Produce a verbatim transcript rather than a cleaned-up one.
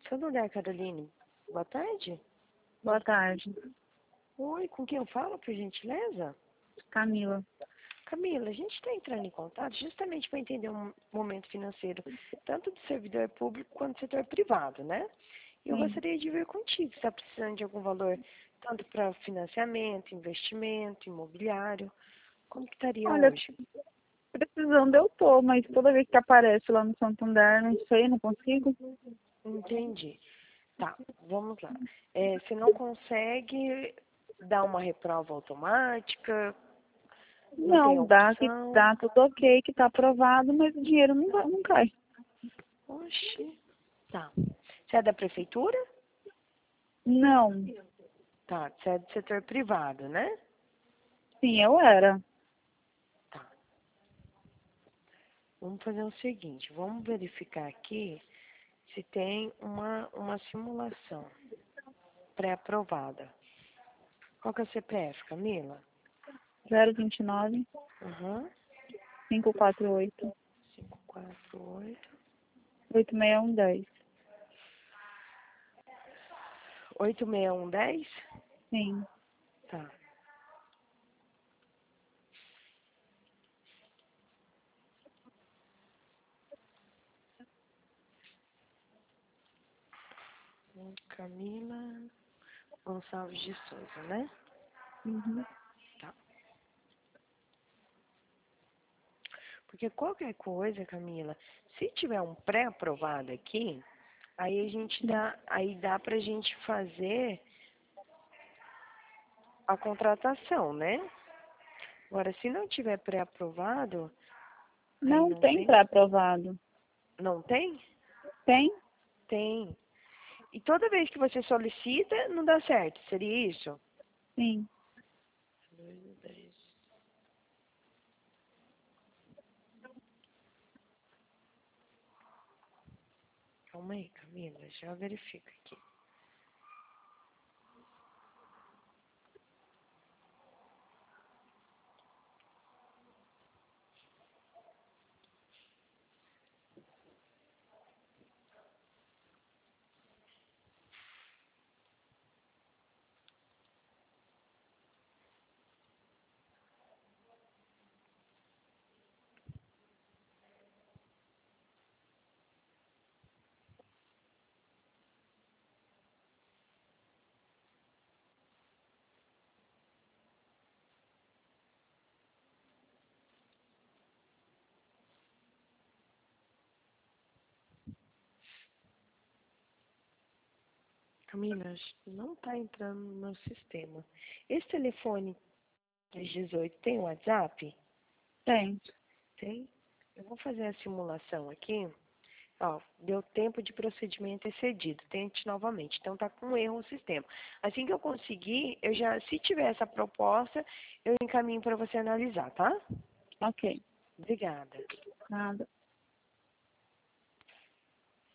Santander, Caroline. Boa tarde. Boa tarde. Oi, com quem eu falo, por gentileza? Camila. Camila, a gente está entrando em contato justamente para entender um momento financeiro, tanto do servidor público quanto do setor privado, né? E eu Sim. gostaria de ver contigo se está precisando de algum valor, tanto para financiamento, investimento, imobiliário. Como que estaria Olha, hoje? precisando eu tô, mas toda vez que aparece lá no Santander, não sei, não consigo. Entendi. Tá, vamos lá. É, você não consegue dar uma reprova automática? Não tem Não, dá que opção? dá tudo ok, que tá aprovado, mas o dinheiro não, vai- não cai. Oxi. Tá. Você é da prefeitura? Não. Tá. Você é do setor privado, né? Sim, eu era. Tá. Vamos fazer o seguinte, vamos verificar aqui se tem uma, uma simulação pré-aprovada. Qual que é o C P F, Camila? zero vinte e nove, Uhum. cinco quatro oito, cinco quatro oito. oito seis um dez. oito seis um dez? Sim. Tá. Camila Gonçalves de Souza, né? Uhum. Tá. Porque qualquer coisa, Camila, se tiver um pré-aprovado aqui, aí a gente dá, aí dá pra gente fazer a contratação, né? Agora, se não tiver pré-aprovado, aí Não não tem tem. pré-aprovado. Não tem? Tem? Tem. E toda vez que você solicita, não dá certo. Seria isso? Sim. Dois, dez. Calma aí, Camila, já verifico aqui. Camila, não está entrando no meu sistema. Esse telefone três dezoito tem WhatsApp? Tem. Tem? Eu vou fazer a simulação aqui. Ó, deu tempo de procedimento excedido. Tente novamente. Então tá com erro o sistema. Assim que eu conseguir, eu já, se tiver essa proposta, eu encaminho para você analisar, tá? Ok. Obrigada. Nada.